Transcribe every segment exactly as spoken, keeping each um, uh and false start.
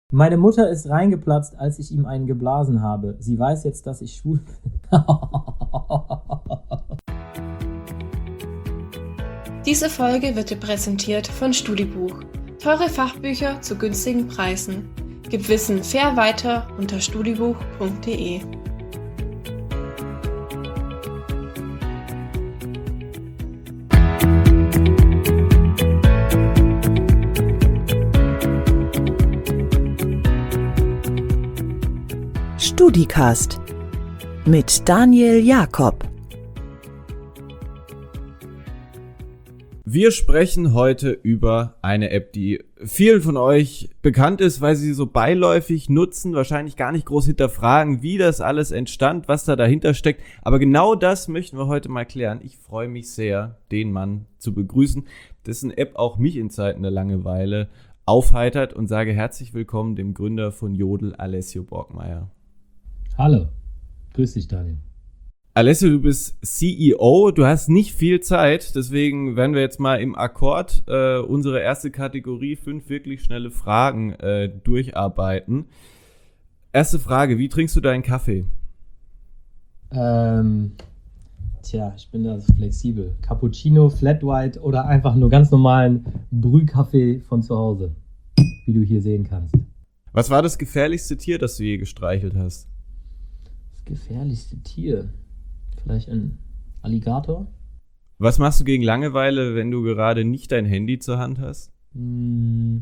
Meine Mutter ist reingeplatzt, als ich ihm einen geblasen habe. Sie weiß jetzt, dass ich schwul bin. Diese Folge wird dir präsentiert von Studibuch. Teure Fachbücher zu günstigen Preisen. Gib Wissen fair weiter unter studibuch punkt de. StudiCast mit Daniel Jakob. Wir sprechen heute über eine App, die vielen von euch bekannt ist, weil sie so beiläufig nutzen, wahrscheinlich gar nicht groß hinterfragen, wie das alles entstand, was da dahinter steckt. Aber genau das möchten wir heute mal klären. Ich freue mich sehr, den Mann zu begrüßen, dessen App auch mich in Zeiten der Langeweile aufheitert, und sage herzlich willkommen dem Gründer von Jodel, Alessio Borgmeier. Hallo, grüß dich, Daniel. Alessio, du bist C E O, du hast nicht viel Zeit, deswegen werden wir jetzt mal im Akkord äh, unsere erste Kategorie, fünf wirklich schnelle Fragen, äh, durcharbeiten. Erste Frage, wie trinkst du deinen Kaffee? Ähm, tja, ich bin da so flexibel. Cappuccino, Flat White oder einfach nur ganz normalen Brühkaffee von zu Hause, wie du hier sehen kannst. Was war das gefährlichste Tier, das du je gestreichelt hast? Das gefährlichste Tier? Vielleicht ein Alligator? Was machst du gegen Langeweile, wenn du gerade nicht dein Handy zur Hand hast? Hm,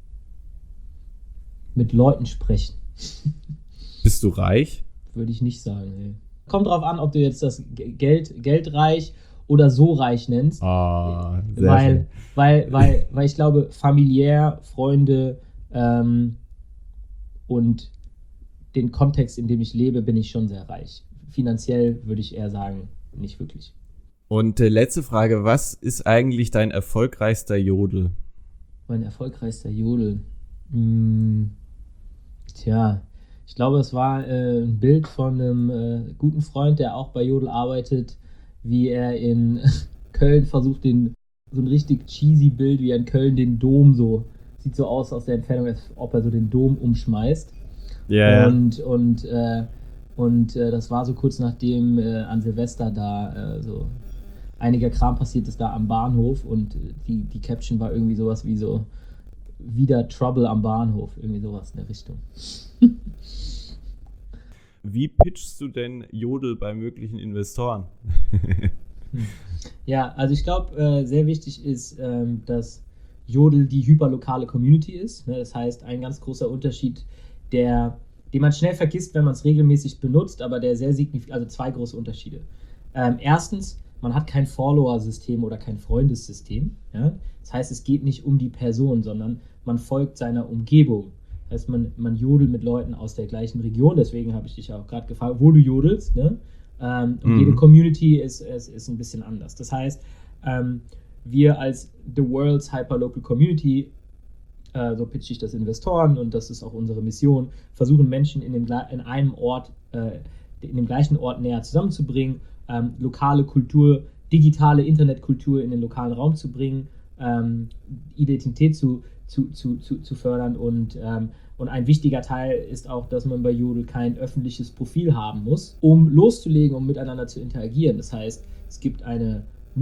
mit Leuten sprechen. Bist du reich? Würde ich nicht sagen. Ey. Kommt drauf an, ob du jetzt das Geld, Geldreich oder so reich nennst. Ah, sehr weil, schön. Weil, weil, weil ich glaube, familiär, Freunde ähm, und den Kontext, in dem ich lebe, bin ich schon sehr reich. Finanziell würde ich eher sagen, nicht wirklich. Und äh, letzte Frage, was ist eigentlich dein erfolgreichster Jodel? Mein erfolgreichster Jodel? Hm, tja, ich glaube, es war äh, ein Bild von einem äh, guten Freund, der auch bei Jodel arbeitet, wie er in Köln versucht, den so ein richtig cheesy Bild, wie er in Köln den Dom so, sieht so aus aus der Entfernung, als ob er so den Dom umschmeißt. Ja, yeah. Und, und, äh, und äh, das war so kurz nachdem äh, an Silvester da äh, so einiger Kram passiert ist da am Bahnhof, und die, die Caption war irgendwie sowas wie so wieder Trouble am Bahnhof, irgendwie sowas in der Richtung. Wie pitchst du denn Jodel bei möglichen Investoren? Ja, also ich glaube, äh, sehr wichtig ist, ähm, dass Jodel die hyperlokale Community ist. Ne? Das heißt, ein ganz großer Unterschied, der, den man schnell vergisst, wenn man es regelmäßig benutzt, aber der sehr signifikant, also zwei große Unterschiede. Ähm, erstens, man hat kein Follower-System oder kein Freundessystem. Ja? Das heißt, es geht nicht um die Person, sondern man folgt seiner Umgebung. Das heißt, man, man jodelt mit Leuten aus der gleichen Region. Deswegen habe ich dich auch gerade gefragt, wo du jodelst. Ne? Ähm, und mhm. jede Community ist, ist, ist ein bisschen anders. Das heißt, ähm, wir als The World's Hyperlocal Community, äh, so pitche ich das Investoren, und das ist auch unsere Mission, versuchen Menschen in, dem, in einem Ort, äh, in dem gleichen Ort näher zusammenzubringen, ähm, lokale Kultur, digitale Internetkultur in den lokalen Raum zu bringen, ähm, Identität zu, zu, zu, zu, zu fördern, und, ähm, und ein wichtiger Teil ist auch, dass man bei Jodel kein öffentliches Profil haben muss, um loszulegen, um miteinander zu interagieren. Das heißt, es gibt eine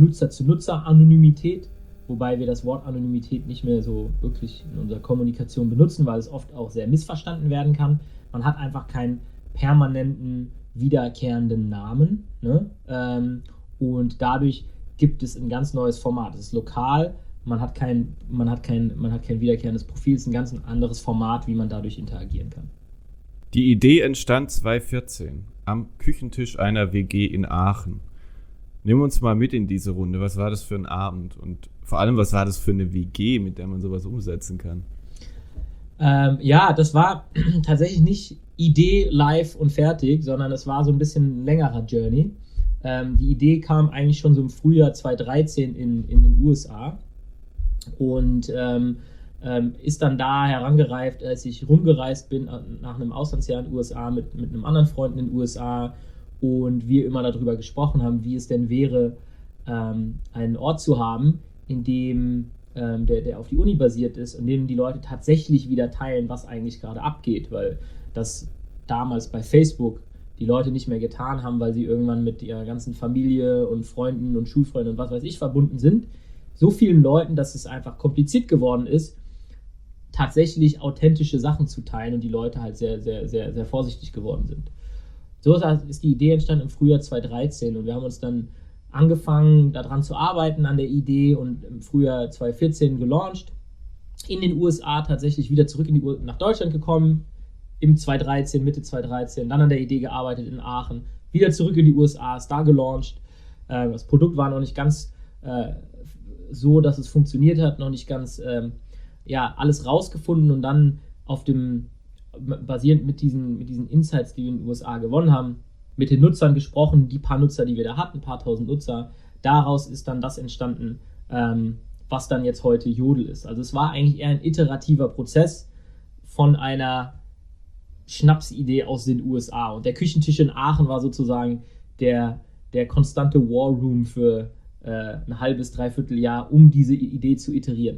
Nutzer-zu-Nutzer-Anonymität, wobei wir das Wort Anonymität nicht mehr so wirklich in unserer Kommunikation benutzen, weil es oft auch sehr missverstanden werden kann. Man hat einfach keinen permanenten, wiederkehrenden Namen, ne? Ähm, und dadurch gibt es ein ganz neues Format. Es ist lokal, man hat kein, man hat kein, man hat kein wiederkehrendes Profil, es ist ein ganz anderes Format, wie man dadurch interagieren kann. Die Idee entstand zweitausendvierzehn am Küchentisch einer W G in Aachen. Nimm uns mal mit in diese Runde. Was war das für ein Abend? Und vor allem, was war das für eine W G, mit der man sowas umsetzen kann? Ähm, ja, das war tatsächlich nicht Idee live und fertig, sondern es war so ein bisschen ein längerer Journey. Ähm, die Idee kam eigentlich schon so im Frühjahr zweitausenddreizehn in, in den U S A und ähm, ähm, ist dann da herangereift, als ich rumgereist bin nach einem Auslandsjahr in den U S A mit, mit einem anderen Freund in den U S A, und wir immer darüber gesprochen haben, wie es denn wäre, ähm, einen Ort zu haben, in dem ähm, der, der auf die Uni basiert ist, in dem die Leute tatsächlich wieder teilen, was eigentlich gerade abgeht, weil das damals bei Facebook die Leute nicht mehr getan haben, weil sie irgendwann mit ihrer ganzen Familie und Freunden und Schulfreunden und was weiß ich verbunden sind. So vielen Leuten, dass es einfach kompliziert geworden ist, tatsächlich authentische Sachen zu teilen und die Leute halt sehr, sehr, sehr, sehr vorsichtig geworden sind. So ist die Idee entstanden im Frühjahr zweitausenddreizehn und wir haben uns dann angefangen, daran zu arbeiten, an der Idee und im Frühjahr zweitausendvierzehn gelauncht. In den U S A tatsächlich wieder zurück in die U- nach Deutschland gekommen, im zweitausenddreizehn, Mitte zweitausenddreizehn, dann an der Idee gearbeitet in Aachen, wieder zurück in die U S A, ist da gelauncht. Äh, das Produkt war noch nicht ganz äh, so, dass es funktioniert hat, noch nicht ganz ähm, ja, alles rausgefunden und dann auf dem, basierend mit diesen, mit diesen Insights, die wir in den U S A gewonnen haben, mit den Nutzern gesprochen, die paar Nutzer, die wir da hatten, ein paar tausend Nutzer. Daraus ist dann das entstanden, ähm, was dann jetzt heute Jodel ist. Also es war eigentlich eher ein iterativer Prozess von einer Schnapsidee aus den U S A. Und der Küchentisch in Aachen war sozusagen der, der konstante War Room für äh, ein halbes, dreiviertel Jahr, um diese Idee zu iterieren.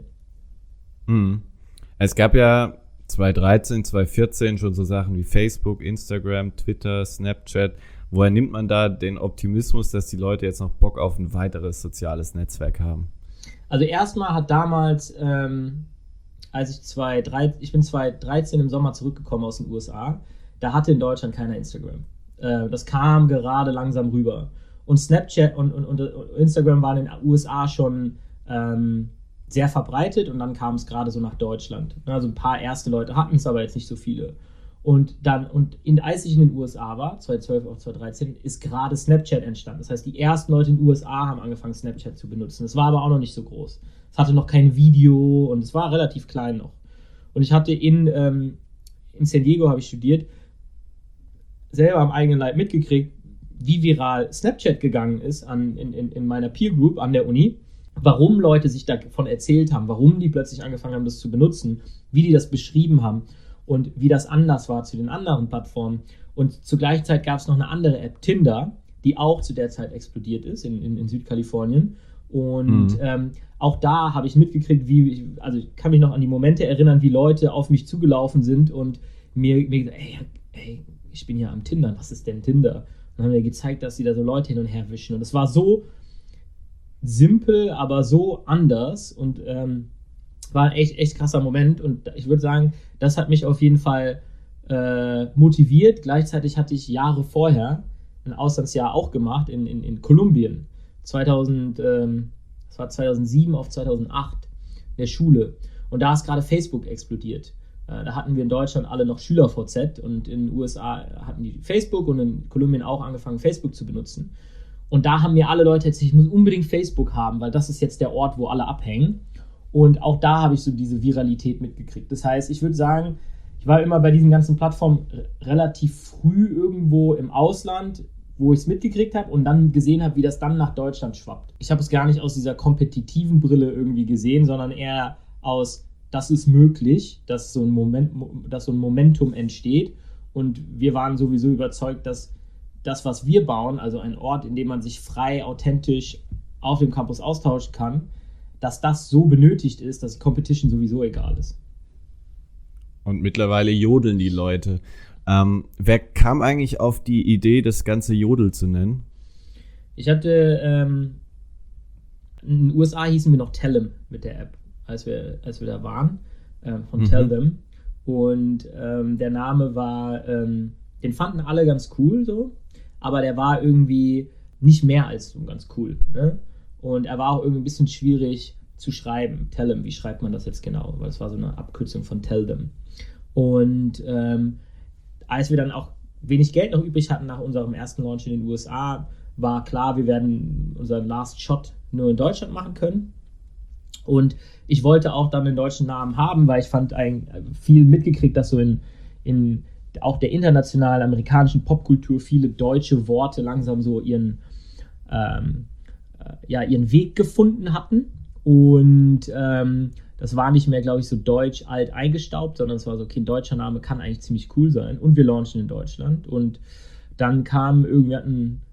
Hm. Es gab ja zweitausenddreizehn, zweitausendvierzehn schon so Sachen wie Facebook, Instagram, Twitter, Snapchat. Woher nimmt man da den Optimismus, dass die Leute jetzt noch Bock auf ein weiteres soziales Netzwerk haben? Also erstmal hat damals, ähm, als ich zweitausenddreizehn, ich bin zweitausenddreizehn im Sommer zurückgekommen aus den U S A, da hatte in Deutschland keiner Instagram. Äh, das kam gerade langsam rüber. Und Snapchat und, und, und Instagram waren in den U S A schon ähm, sehr verbreitet und dann kam es gerade so nach Deutschland. Also ein paar erste Leute hatten es, aber jetzt nicht so viele. Und dann, und in, als ich in den U S A war, zweitausendzwölf auf zweitausenddreizehn, ist gerade Snapchat entstanden. Das heißt, die ersten Leute in den U S A haben angefangen, Snapchat zu benutzen. Das war aber auch noch nicht so groß. Es hatte noch kein Video und es war relativ klein noch. Und ich hatte in, ähm, in San Diego, habe ich studiert, selber am eigenen Leib mitgekriegt, wie viral Snapchat gegangen ist an, in, in, in meiner Peer Group an der Uni. Warum Leute sich davon erzählt haben, warum die plötzlich angefangen haben, das zu benutzen, wie die das beschrieben haben und wie das anders war zu den anderen Plattformen. Und zur gleichen Zeit gab es noch eine andere App, Tinder, die auch zu der Zeit explodiert ist in, in, in Südkalifornien. Und mhm. ähm, auch da habe ich mitgekriegt, wie, ich, also ich kann mich noch an die Momente erinnern, wie Leute auf mich zugelaufen sind und mir, mir gesagt, ey, ey, ich bin hier am Tinder, was ist denn Tinder? Und haben mir gezeigt, dass sie da so Leute hin und her wischen. Und es war so simpel, aber so anders und ähm, war ein echt, echt krasser Moment und ich würde sagen, das hat mich auf jeden Fall äh, motiviert. Gleichzeitig hatte ich Jahre vorher ein Auslandsjahr auch gemacht in, in, in Kolumbien. zweitausend, ähm, das war zweitausendsieben auf zweitausendacht in der Schule und da ist gerade Facebook explodiert. Äh, da hatten wir in Deutschland alle noch SchülerVZ und in den U S A hatten die Facebook und in Kolumbien auch angefangen, Facebook zu benutzen. Und da haben mir alle Leute erzählt, ich muss unbedingt Facebook haben, weil das ist jetzt der Ort, wo alle abhängen. Und auch da habe ich so diese Viralität mitgekriegt. Das heißt, ich würde sagen, ich war immer bei diesen ganzen Plattformen relativ früh irgendwo im Ausland, wo ich es mitgekriegt habe und dann gesehen habe, wie das dann nach Deutschland schwappt. Ich habe es gar nicht aus dieser kompetitiven Brille irgendwie gesehen, sondern eher aus, das ist möglich, dass so ein Moment, dass so ein Momentum entsteht. Und wir waren sowieso überzeugt, dass das, was wir bauen, also ein Ort, in dem man sich frei, authentisch auf dem Campus austauschen kann, dass das so benötigt ist, dass Competition sowieso egal ist. Und mittlerweile jodeln die Leute. Ähm, wer kam eigentlich auf die Idee, das Ganze Jodel zu nennen? Ich hatte, ähm, in den U S A hießen wir noch Tellem mit der App, als wir, als wir da waren, äh, von mhm. Tell Them. Und ähm, der Name war, ähm, den fanden alle ganz cool so, aber der war irgendwie nicht mehr als so ganz cool. Ne? Und er war auch irgendwie ein bisschen schwierig zu schreiben. Tell them, wie schreibt man das jetzt genau? Weil es war so eine Abkürzung von Tell them. Und ähm, als wir dann auch wenig Geld noch übrig hatten nach unserem ersten Launch in den U S A, war klar, wir werden unseren Last Shot nur in Deutschland machen können. Und ich wollte auch dann einen deutschen Namen haben, weil ich fand eigentlich viel mitgekriegt, dass so in, in auch der internationalen amerikanischen Popkultur viele deutsche Worte langsam so ihren, ähm, äh, ja, ihren Weg gefunden hatten. Und ähm, das war nicht mehr, glaube ich, so deutsch alt eingestaubt, sondern es war so, okay, ein deutscher Name kann eigentlich ziemlich cool sein. Und wir launchen in Deutschland. Und dann kam irgendwie ein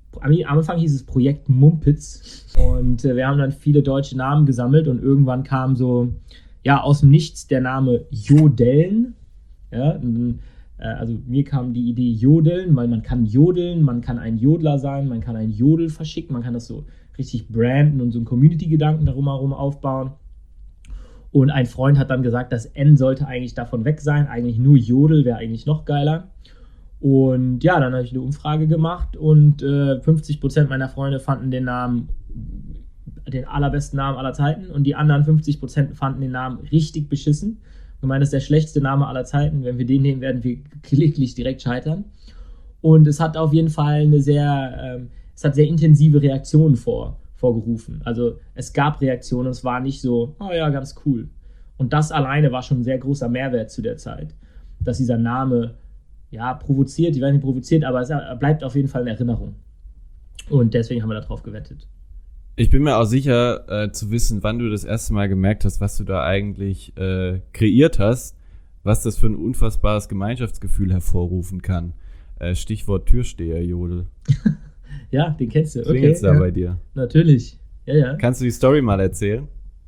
am Anfang hieß es Projekt Mumpitz und äh, wir haben dann viele deutsche Namen gesammelt und irgendwann kam so, ja, aus dem Nichts der Name Jodeln. Ja, und, äh, also mir kam die Idee Jodeln, weil man kann jodeln, man kann ein Jodler sein, man kann ein Jodel verschicken, man kann das so richtig branden und so einen Community-Gedanken darum herum aufbauen. Und ein Freund hat dann gesagt, das N sollte eigentlich davon weg sein, eigentlich nur Jodel wäre eigentlich noch geiler. Und ja, dann habe ich eine Umfrage gemacht und äh, fünfzig Prozent meiner Freunde fanden den Namen, den allerbesten Namen aller Zeiten und die anderen fünfzig Prozent fanden den Namen richtig beschissen. Ich meine, das ist der schlechteste Name aller Zeiten. Wenn wir den nehmen, werden wir kläglich direkt scheitern. Und es hat auf jeden Fall eine sehr, ähm, es hat sehr intensive Reaktionen vor, vorgerufen. Also es gab Reaktionen, es war nicht so, oh ja, ganz cool. Und das alleine war schon ein sehr großer Mehrwert zu der Zeit, dass dieser Name ja, provoziert, ich weiß nicht provoziert, aber es bleibt auf jeden Fall in Erinnerung. Und deswegen haben wir darauf gewettet. Ich bin mir auch sicher, äh, zu wissen, wann du das erste Mal gemerkt hast, was du da eigentlich äh, kreiert hast, was das für ein unfassbares Gemeinschaftsgefühl hervorrufen kann. Äh, Stichwort Türsteher-Jodel. Ja, den kennst du. Klingelt's okay, da ja. bei dir? Natürlich. Ja, ja. Kannst du die Story mal erzählen?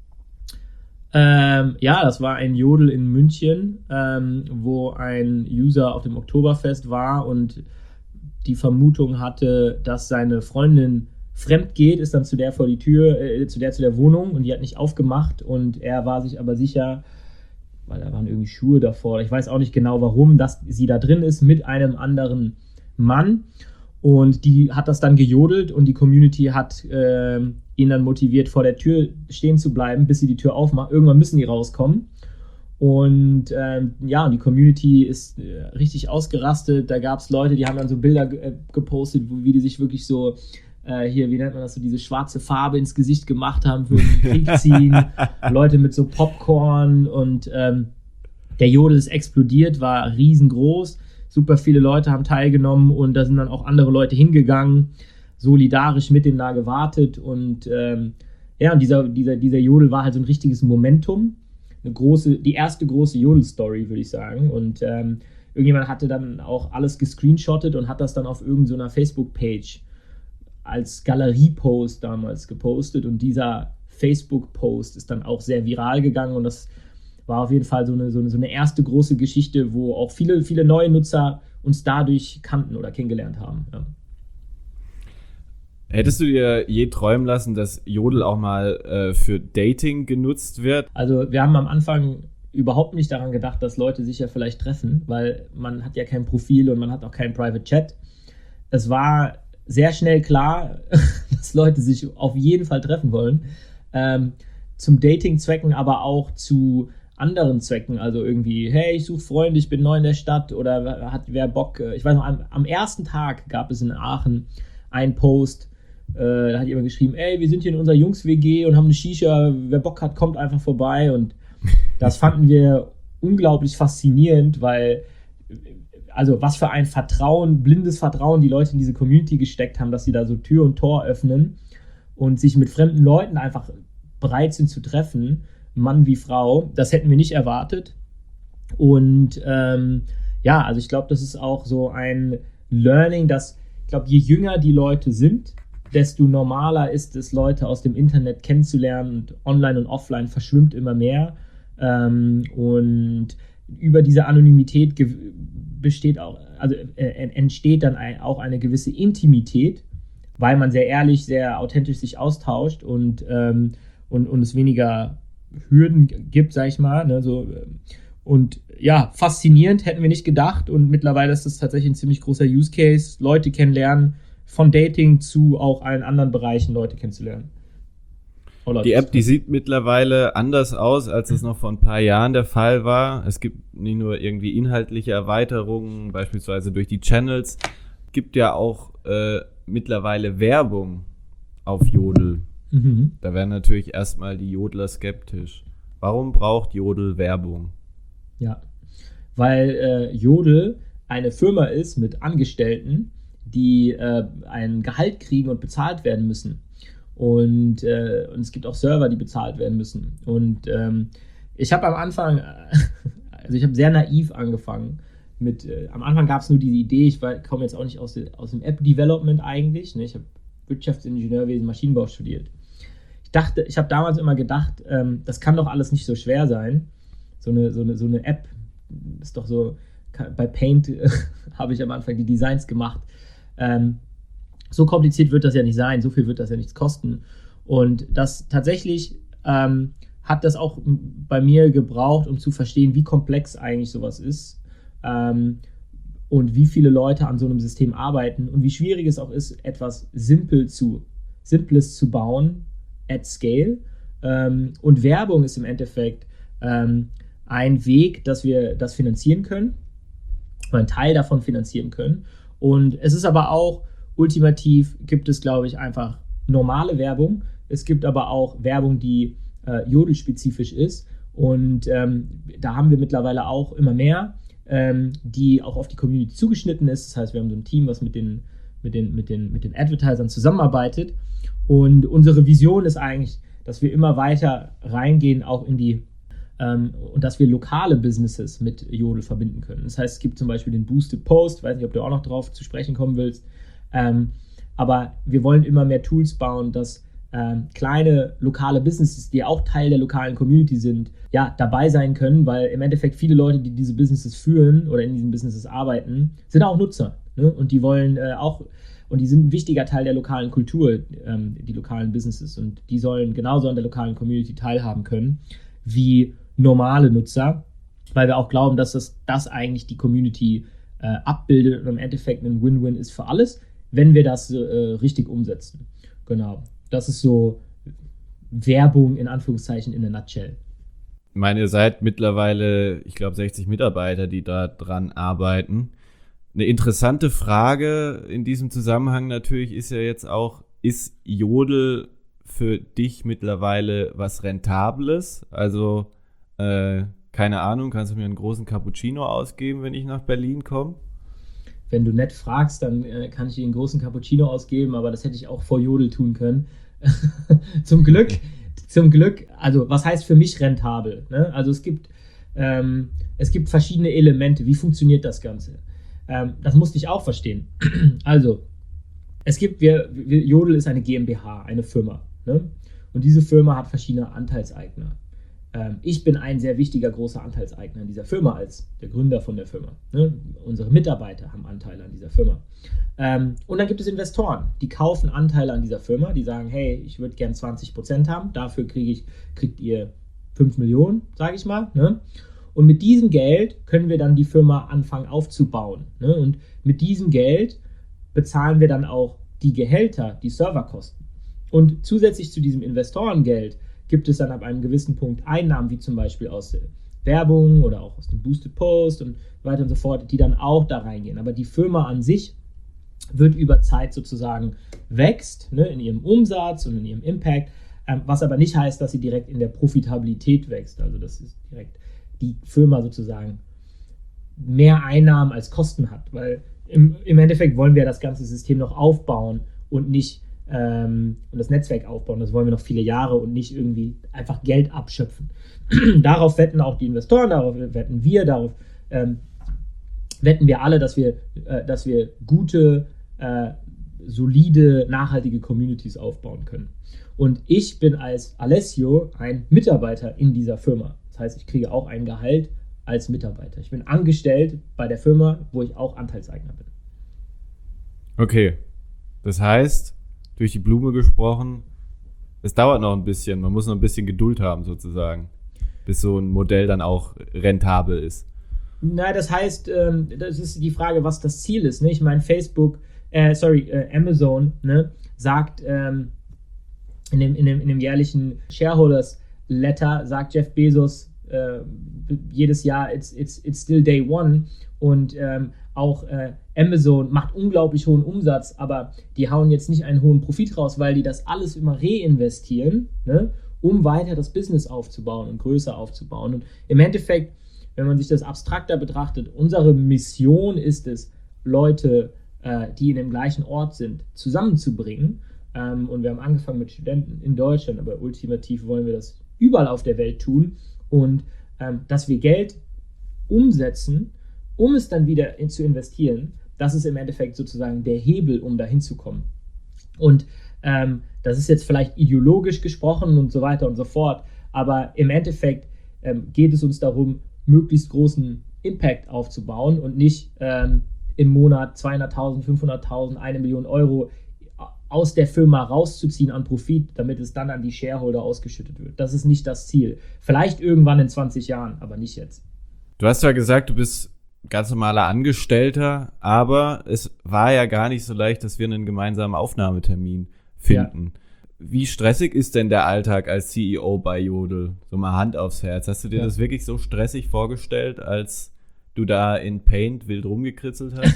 Ähm, ja, das war ein Jodel in München, ähm, wo ein User auf dem Oktoberfest war und die Vermutung hatte, dass seine Freundin fremd geht, ist dann zu der vor die Tür, äh, zu der zu der Wohnung und die hat nicht aufgemacht und er war sich aber sicher, weil da waren irgendwie Schuhe davor, ich weiß auch nicht genau warum, dass sie da drin ist mit einem anderen Mann. Und die hat das dann gejodelt und die Community hat äh, ihn dann motiviert, vor der Tür stehen zu bleiben, bis sie die Tür aufmacht. Irgendwann müssen die rauskommen. Und ähm, ja, und die Community ist äh, richtig ausgerastet. Da gab es Leute, die haben dann so Bilder ge- äh, gepostet, wo, wie die sich wirklich so, äh, hier, wie nennt man das, so diese schwarze Farbe ins Gesicht gemacht haben für den Krieg ziehen. Leute mit so Popcorn und ähm, der Jodel ist explodiert, war riesengroß. Super viele Leute haben teilgenommen und da sind dann auch andere Leute hingegangen, solidarisch mit dem da gewartet und ähm, ja, und dieser, dieser, dieser Jodel war halt so ein richtiges Momentum, eine große, die erste große Jodel-Story, würde ich sagen und ähm, irgendjemand hatte dann auch alles gescreenshottet und hat das dann auf irgendeiner Facebook-Page als Galerie-Post damals gepostet und dieser Facebook-Post ist dann auch sehr viral gegangen und das war auf jeden Fall so eine, so, eine, so eine erste große Geschichte, wo auch viele, viele neue Nutzer uns dadurch kannten oder kennengelernt haben. Ja. Hättest du dir je träumen lassen, dass Jodel auch mal äh, für Dating genutzt wird? Also wir haben am Anfang überhaupt nicht daran gedacht, dass Leute sich ja vielleicht treffen, weil man hat ja kein Profil und man hat auch keinen Private Chat. Es war sehr schnell klar, dass Leute sich auf jeden Fall treffen wollen. Ähm, zum Dating-Zwecken, aber auch zu anderen Zwecken, also irgendwie, hey, ich suche Freunde, ich bin neu in der Stadt oder hat wer Bock, ich weiß noch, am, am ersten Tag gab es in Aachen einen Post, äh, da hat jemand geschrieben, ey, wir sind hier in unserer Jungs-W G und haben eine Shisha, wer Bock hat, kommt einfach vorbei und das fanden wir unglaublich faszinierend, weil, also was für ein Vertrauen, blindes Vertrauen die Leute in diese Community gesteckt haben, dass sie da so Tür und Tor öffnen und sich mit fremden Leuten einfach bereit sind zu treffen, Mann wie Frau, das hätten wir nicht erwartet. Und ähm, ja, also ich glaube, das ist auch so ein Learning, dass, ich glaube, je jünger die Leute sind, desto normaler ist es, Leute aus dem Internet kennenzulernen und online und offline verschwimmt immer mehr. Ähm, und über diese Anonymität ge- besteht auch, also äh, entsteht dann ein, auch eine gewisse Intimität, weil man sehr ehrlich, sehr authentisch sich austauscht und, ähm, und, und es weniger Hürden gibt, sag ich mal. Ne, so. Und ja, faszinierend, hätten wir nicht gedacht. Und mittlerweile ist das tatsächlich ein ziemlich großer Use Case, Leute kennenlernen, von Dating zu auch allen anderen Bereichen Leute kennenzulernen. Oder die App, die sieht mittlerweile anders aus, als es noch vor ein paar Jahren der Fall war. Es gibt nicht nur irgendwie inhaltliche Erweiterungen, beispielsweise durch die Channels, gibt ja auch äh, mittlerweile Werbung auf Jodel. Mhm. Da wären natürlich erstmal die Jodler skeptisch. Warum braucht Jodel Werbung? Ja, weil äh, Jodel eine Firma ist mit Angestellten, die äh, ein Gehalt kriegen und bezahlt werden müssen. Und, äh, und es gibt auch Server, die bezahlt werden müssen. Und ähm, ich habe am Anfang, also ich habe sehr naiv angefangen, mit äh, am Anfang gab es nur diese Idee, ich komme jetzt auch nicht aus, de, aus dem App-Development eigentlich, ne? Ich habe Wirtschaftsingenieurwesen, Maschinenbau studiert. Ich dachte, ich habe damals immer gedacht, ähm, das kann doch alles nicht so schwer sein. So eine, so eine, so eine App ist doch so, bei Paint äh, habe ich am Anfang die Designs gemacht. Ähm, so kompliziert wird das ja nicht sein, so viel wird das ja nichts kosten. Und das tatsächlich ähm, hat das auch bei mir gebraucht, um zu verstehen, wie komplex eigentlich sowas ist ähm, und wie viele Leute an so einem System arbeiten und wie schwierig es auch ist, etwas simpel zu, Simples zu bauen at scale. Ähm, und Werbung ist im Endeffekt ähm, ein Weg, dass wir das finanzieren können, einen Teil davon finanzieren können. Und es ist aber auch, ultimativ gibt es, glaube ich, einfach normale Werbung. Es gibt aber auch Werbung, die äh, Jodel-spezifisch ist. Und ähm, da haben wir mittlerweile auch immer mehr, ähm, die auch auf die Community zugeschnitten ist. Das heißt, wir haben so ein Team, was mit den, mit den, mit den, mit den Advertisern zusammenarbeitet. Und unsere Vision ist eigentlich, dass wir immer weiter reingehen, auch in die ähm, und dass wir lokale Businesses mit Jodel verbinden können. Das heißt, es gibt zum Beispiel den Boosted Post, weiß nicht, ob du auch noch drauf zu sprechen kommen willst, ähm, aber wir wollen immer mehr Tools bauen, dass ähm, kleine lokale Businesses, die auch Teil der lokalen Community sind, ja, dabei sein können, weil im Endeffekt viele Leute, die diese Businesses führen oder in diesen Businesses arbeiten, sind auch Nutzer, ne? Und die wollen äh, auch Und die sind ein wichtiger Teil der lokalen Kultur, ähm, die lokalen Businesses. Und die sollen genauso an der lokalen Community teilhaben können wie normale Nutzer, weil wir auch glauben, dass das, das eigentlich die Community äh, abbildet und im Endeffekt ein Win-Win ist für alles, wenn wir das äh, richtig umsetzen. Genau. Das ist so Werbung in Anführungszeichen in a nutshell. Ich meine, ihr seid mittlerweile, ich glaube, sechzig Mitarbeiter, die da dran arbeiten. Eine interessante Frage in diesem Zusammenhang natürlich ist ja jetzt auch, ist Jodel für dich mittlerweile was Rentables? Also, äh, keine Ahnung, kannst du mir einen großen Cappuccino ausgeben, wenn ich nach Berlin komme? Wenn du nett fragst, dann äh, kann ich dir einen großen Cappuccino ausgeben, aber das hätte ich auch vor Jodel tun können. Zum Glück, zum Glück, also was heißt für mich rentabel? Ne? Also es gibt, ähm, es gibt verschiedene Elemente. Wie funktioniert das Ganze? Ähm, das musste ich auch verstehen. Also, es gibt, wir, wir, Jodel ist eine GmbH, eine Firma. Ne? Und diese Firma hat verschiedene Anteilseigner. Ähm, ich bin ein sehr wichtiger, großer Anteilseigner in dieser Firma als der Gründer von der Firma. Ne? Unsere Mitarbeiter haben Anteile an dieser Firma. Ähm, und dann gibt es Investoren, die kaufen Anteile an dieser Firma, die sagen, hey, ich würde gern zwanzig Prozent haben, dafür krieg ich, kriegt ihr fünf Millionen, sage ich mal. Ne? Und mit diesem Geld können wir dann die Firma anfangen aufzubauen. Ne? Und mit diesem Geld bezahlen wir dann auch die Gehälter, die Serverkosten. Und zusätzlich zu diesem Investorengeld gibt es dann ab einem gewissen Punkt Einnahmen, wie zum Beispiel aus der Werbung oder auch aus dem Boosted Post und weiter und so fort, die dann auch da reingehen. Aber die Firma an sich wird über Zeit sozusagen wächst, ne, in ihrem Umsatz und in ihrem Impact, ähm, was aber nicht heißt, dass sie direkt in der Profitabilität wächst. Also das ist direkt die Firma sozusagen mehr Einnahmen als Kosten hat, weil im, im Endeffekt wollen wir das ganze System noch aufbauen und nicht ähm, und das Netzwerk aufbauen. Das wollen wir noch viele Jahre und nicht irgendwie einfach Geld abschöpfen. Darauf wetten auch die Investoren, darauf wetten wir, darauf ähm, wetten wir alle, dass wir, äh, dass wir gute, äh, solide, nachhaltige Communities aufbauen können. Und ich bin als Alessio ein Mitarbeiter in dieser Firma. Das heißt, ich kriege auch ein Gehalt als Mitarbeiter. Ich bin angestellt bei der Firma, wo ich auch Anteilseigner bin. Okay, das heißt, durch die Blume gesprochen, es dauert noch ein bisschen, man muss noch ein bisschen Geduld haben sozusagen, bis so ein Modell dann auch rentabel ist. Na, das heißt, ähm, das ist die Frage, was das Ziel ist. Ne? Ich meine, Facebook, äh, sorry, äh, Amazon, ne, sagt ähm, in, dem, in, dem, in dem jährlichen Shareholders Letter, sagt Jeff Bezos äh, jedes Jahr, it's, it's, it's still day one. Und ähm, auch äh, Amazon macht unglaublich hohen Umsatz, aber die hauen jetzt nicht einen hohen Profit raus, weil die das alles immer reinvestieren, ne, um weiter das Business aufzubauen und größer aufzubauen. Und im Endeffekt, wenn man sich das abstrakter betrachtet, unsere Mission ist es, Leute, äh, die in dem gleichen Ort sind, zusammenzubringen. Ähm, und wir haben angefangen mit Studenten in Deutschland, aber ultimativ wollen wir das überall auf der Welt tun und ähm, dass wir Geld umsetzen, um es dann wieder in, zu investieren, das ist im Endeffekt sozusagen der Hebel, um da hinzukommen. Und ähm, das ist jetzt vielleicht ideologisch gesprochen und so weiter und so fort, aber im Endeffekt ähm, geht es uns darum, möglichst großen Impact aufzubauen und nicht ähm, im Monat zweihunderttausend, fünfhunderttausend, eine Million Euro aus der Firma rauszuziehen an Profit, damit es dann an die Shareholder ausgeschüttet wird. Das ist nicht das Ziel. Vielleicht irgendwann in zwanzig Jahren, aber nicht jetzt. Du hast ja gesagt, du bist ganz normaler Angestellter, aber es war ja gar nicht so leicht, dass wir einen gemeinsamen Aufnahmetermin finden. Ja. Wie stressig ist denn der Alltag als C E O bei Jodel? So mal Hand aufs Herz. Hast du dir ja. das wirklich so stressig vorgestellt, als du da in Paint wild rumgekritzelt hast?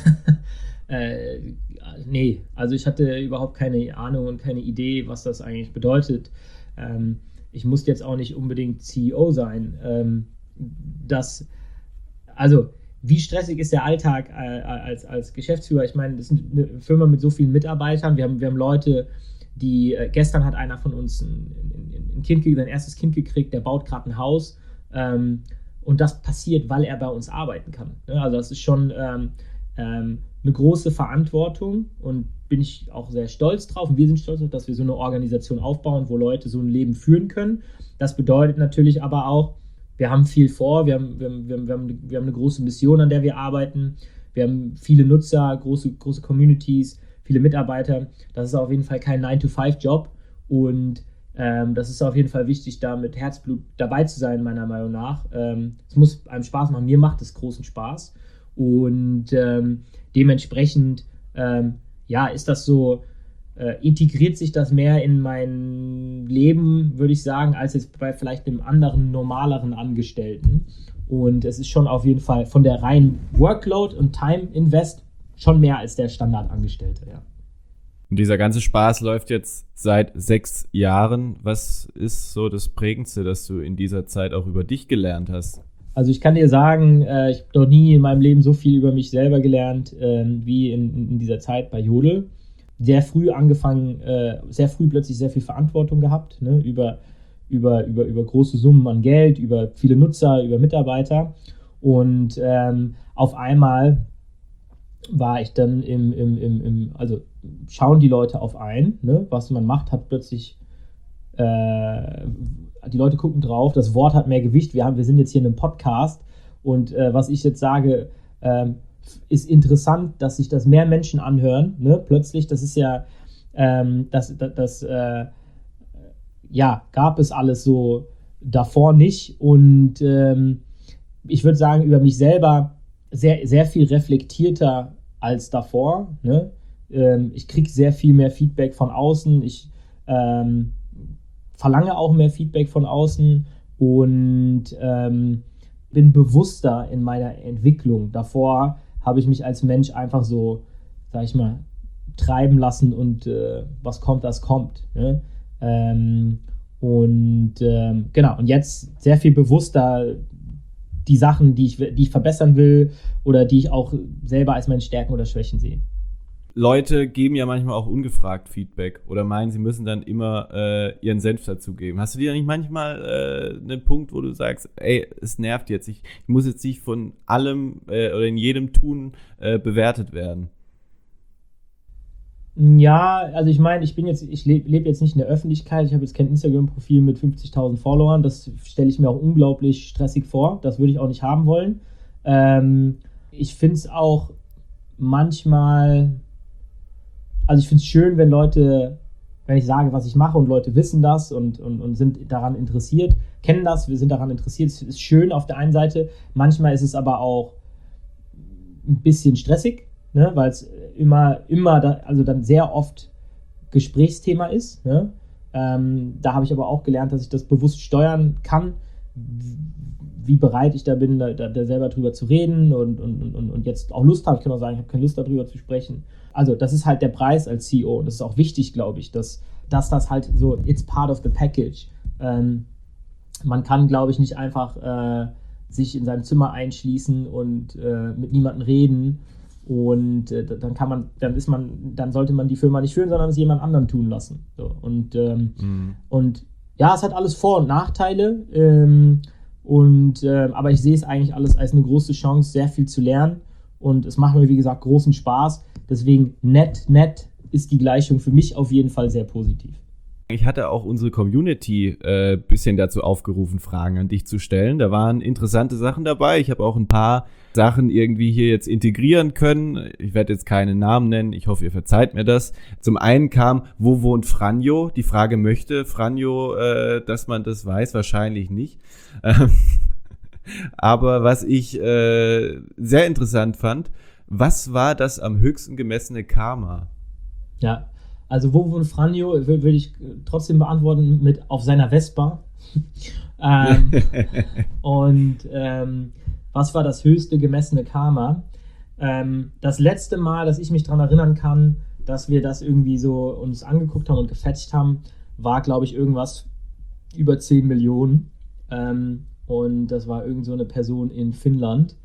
äh, nee, also ich hatte überhaupt keine Ahnung und keine Idee, was das eigentlich bedeutet. Ähm, ich musste jetzt auch nicht unbedingt C E O sein. Ähm, das, also wie stressig ist der Alltag äh, als, als Geschäftsführer? Ich meine, das ist eine Firma mit so vielen Mitarbeitern. Wir haben, wir haben Leute, die, äh, gestern hat einer von uns ein, ein, ein Kind, sein erstes Kind gekriegt, der baut gerade ein Haus. Ähm, und das passiert, weil er bei uns arbeiten kann. Ne? Also das ist schon ähm, ähm, eine große Verantwortung und bin ich auch sehr stolz drauf. Und wir sind stolz darauf, dass wir so eine Organisation aufbauen, wo Leute so ein Leben führen können. Das bedeutet natürlich aber auch, wir haben viel vor, wir haben, wir, haben, wir, haben, wir, haben, wir haben eine große Mission, an der wir arbeiten. Wir haben viele Nutzer, große, große Communities, viele Mitarbeiter. Das ist auf jeden Fall kein nine to five Job und ähm, das ist auf jeden Fall wichtig, da mit Herzblut dabei zu sein, meiner Meinung nach. Ähm, es muss einem Spaß machen, mir macht es großen Spaß und ähm, dementsprechend ähm, ja, ist das so, äh, integriert sich das mehr in mein Leben, würde ich sagen, als jetzt bei vielleicht einem anderen, normaleren Angestellten. Und es ist schon auf jeden Fall von der reinen Workload und Time Invest schon mehr als der Standardangestellte, ja. Und dieser ganze Spaß läuft jetzt seit sechs Jahren. Was ist so das Prägendste, das du in dieser Zeit auch über dich gelernt hast? Also ich kann dir sagen, äh, ich habe noch nie in meinem Leben so viel über mich selber gelernt, äh, wie in, in dieser Zeit bei Jodel. Sehr früh angefangen, äh, sehr früh plötzlich sehr viel Verantwortung gehabt, ne, über, über, über, über große Summen an Geld, über viele Nutzer, über Mitarbeiter. Und ähm, auf einmal war ich dann im, im, im, im, also schauen die Leute auf ein, ne, was man macht, hat plötzlich, äh, die Leute gucken drauf, das Wort hat mehr Gewicht, wir, haben, wir sind jetzt hier in einem Podcast und äh, was ich jetzt sage, äh, ist interessant, dass sich das mehr Menschen anhören, ne, plötzlich, das ist ja, ähm, das, das, das äh, ja, gab es alles so davor nicht und ähm, ich würde sagen, über mich selber sehr, sehr viel reflektierter als davor, ne? Ähm, ich kriege sehr viel mehr Feedback von außen, ich ähm, verlange auch mehr Feedback von außen und ähm, bin bewusster in meiner Entwicklung. Davor habe ich mich als Mensch einfach so, sag ich mal, treiben lassen und äh, was kommt, das kommt. Ne? Ähm, und ähm, genau, und jetzt sehr viel bewusster die Sachen, die ich, die ich verbessern will oder die ich auch selber als meine Stärken oder Schwächen sehe. Leute geben ja manchmal auch ungefragt Feedback oder meinen, sie müssen dann immer äh, ihren Senf dazugeben. Hast du dir nicht manchmal äh, einen Punkt, wo du sagst, ey, es nervt jetzt, ich, ich muss jetzt nicht von allem äh, oder in jedem Tun äh, bewertet werden? Ja, also ich meine, ich bin jetzt, ich lebe leb jetzt nicht in der Öffentlichkeit, ich habe jetzt kein Instagram-Profil mit fünfzigtausend Followern, das stelle ich mir auch unglaublich stressig vor, das würde ich auch nicht haben wollen. Ähm, ich finde es auch manchmal, also ich finde es schön, wenn Leute, wenn ich sage, was ich mache und Leute wissen das und, und, und sind daran interessiert, kennen das, wir sind daran interessiert, es ist schön auf der einen Seite, manchmal ist es aber auch ein bisschen stressig, ne, weil es immer, immer, da, also dann sehr oft Gesprächsthema ist. Ne? Ähm, da habe ich aber auch gelernt, dass ich das bewusst steuern kann, wie bereit ich da bin, da, da selber drüber zu reden und, und, und, und jetzt auch Lust habe. Ich kann auch sagen, ich habe keine Lust darüber zu sprechen. Also das ist halt der Preis als C E O und das ist auch wichtig, glaube ich, dass, dass das halt so, it's part of the package. Ähm, man kann, glaube ich, nicht einfach äh, sich in seinem Zimmer einschließen und äh, mit niemandem reden. Und äh, dann kann man, dann ist man, dann sollte man die Firma nicht führen, sondern es jemand anderen tun lassen. So, und, ähm, mhm. und ja, es hat alles Vor- und Nachteile. Ähm, Und, äh, aber ich sehe es eigentlich alles als eine große Chance, sehr viel zu lernen. Und es macht mir, wie gesagt, großen Spaß. Deswegen nett, nett ist die Gleichung für mich auf jeden Fall sehr positiv. Ich hatte auch unsere Community ein äh, bisschen dazu aufgerufen, Fragen an dich zu stellen. Da waren interessante Sachen dabei. Ich habe auch ein paar Sachen irgendwie hier jetzt integrieren können. Ich werde jetzt keine Namen nennen. Ich hoffe, ihr verzeiht mir das. Zum einen kam, wo wohnt Franjo? Die Frage, möchte Franjo, äh, dass man das weiß? Wahrscheinlich nicht. Aber was ich äh, sehr interessant fand, was war das am höchsten gemessene Karma? Ja, also wo wohnt Franjo, würde ich trotzdem beantworten mit auf seiner Vespa. ähm, und ähm, was war das höchste gemessene Karma? Ähm, das letzte Mal, dass ich mich daran erinnern kann, dass wir das irgendwie so uns angeguckt haben und gefetcht haben, war, glaube ich, irgendwas über zehn Millionen. Ähm, und das war irgend so eine Person in Finnland,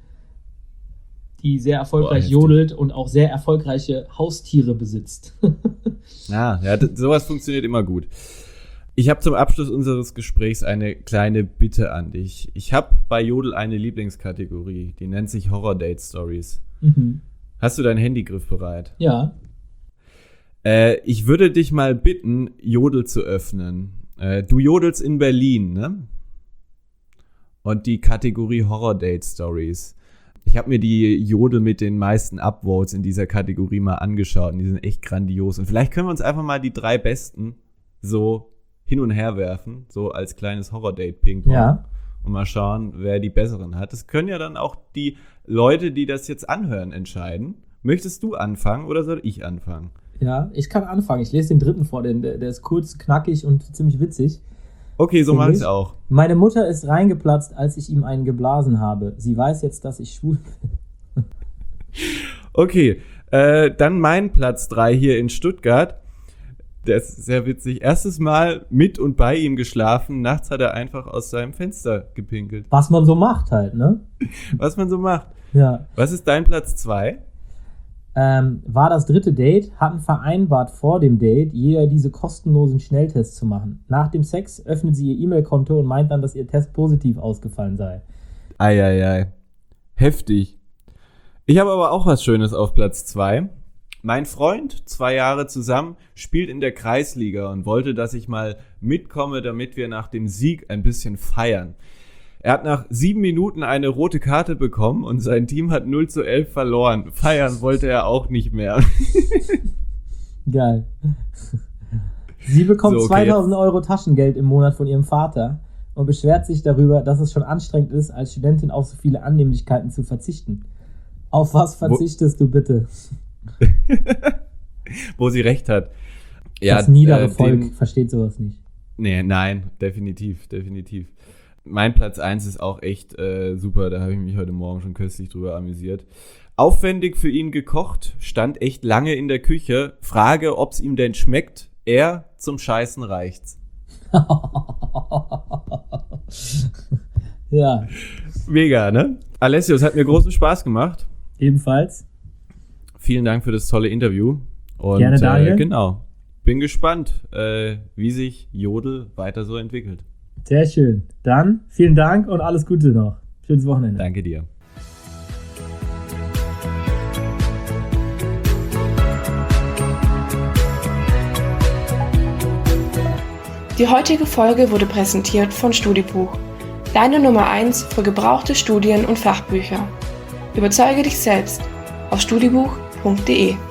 die sehr erfolgreich Boah, jodelt und auch sehr erfolgreiche Haustiere besitzt. ja, ja, d- sowas funktioniert immer gut. Ich habe zum Abschluss unseres Gesprächs eine kleine Bitte an dich. Ich habe bei Jodel eine Lieblingskategorie, die nennt sich Horror-Date-Stories. Mhm. Hast du deinen Handygriff bereit? Ja. Äh, ich würde dich mal bitten, Jodel zu öffnen. Äh, du jodelst in Berlin, ne? Und die Kategorie Horror-Date-Stories. Ich habe mir die Jodel mit den meisten Upvotes in dieser Kategorie mal angeschaut und die sind echt grandios. Und vielleicht können wir uns einfach mal die drei besten so hin und her werfen, so als kleines Horror-Date-Ping-Pong. Ja. Und mal schauen, wer die besseren hat. Das können ja dann auch die Leute, die das jetzt anhören, entscheiden. Möchtest du anfangen oder soll ich anfangen? Ja, ich kann anfangen. Ich lese den dritten vor, den, der, der ist kurz, knackig und ziemlich witzig. Okay, so mache ich es auch. Meine Mutter ist reingeplatzt, als ich ihm einen geblasen habe. Sie weiß jetzt, dass ich schwul bin. Okay, äh, dann mein Platz drei hier in Stuttgart. Der ist sehr witzig. Erstes Mal mit und bei ihm geschlafen. Nachts hat er einfach aus seinem Fenster gepinkelt. Was man so macht halt, ne? Was man so macht. Ja. Was ist dein Platz zwei? Ähm, war das dritte Date, hatten vereinbart vor dem Date, jeder diese kostenlosen Schnelltests zu machen. Nach dem Sex öffnet sie ihr E-Mail-Konto und meint dann, dass ihr Test positiv ausgefallen sei. Eieiei. Heftig. Ich habe aber auch was Schönes auf Platz zwei. Mein Freund, zwei Jahre zusammen, spielt in der Kreisliga und wollte, dass ich mal mitkomme, damit wir nach dem Sieg ein bisschen feiern. Er hat nach sieben Minuten eine rote Karte bekommen und sein Team hat null zu elf verloren. Feiern wollte er auch nicht mehr. Geil. Sie bekommt so, okay, zweitausend Euro Taschengeld im Monat von ihrem Vater und beschwert sich darüber, dass es schon anstrengend ist, als Studentin auf so viele Annehmlichkeiten zu verzichten. Auf was verzichtest Wo- du bitte? Wo sie recht hat. Ja, das niedere äh, Volk den, versteht sowas nicht. Nee, nein, definitiv, definitiv. Mein Platz eins ist auch echt äh, super, da habe ich mich heute Morgen schon köstlich drüber amüsiert. Aufwendig für ihn gekocht, stand echt lange in der Küche. Frage, ob es ihm denn schmeckt. Er, zum Scheißen reicht's. Ja. Mega, ne? Alessio, es hat mir großen Spaß gemacht. Ebenfalls. Vielen Dank für das tolle Interview. Und, Gerne, Daniel. Äh, genau. Bin gespannt, äh, wie sich Jodel weiter so entwickelt. Sehr schön. Dann vielen Dank und alles Gute noch. Schönes Wochenende. Danke dir. Die heutige Folge wurde präsentiert von StudiBuch, deine Nummer eins für gebrauchte Studien- und Fachbücher. Überzeuge dich selbst auf studibuch punkt de.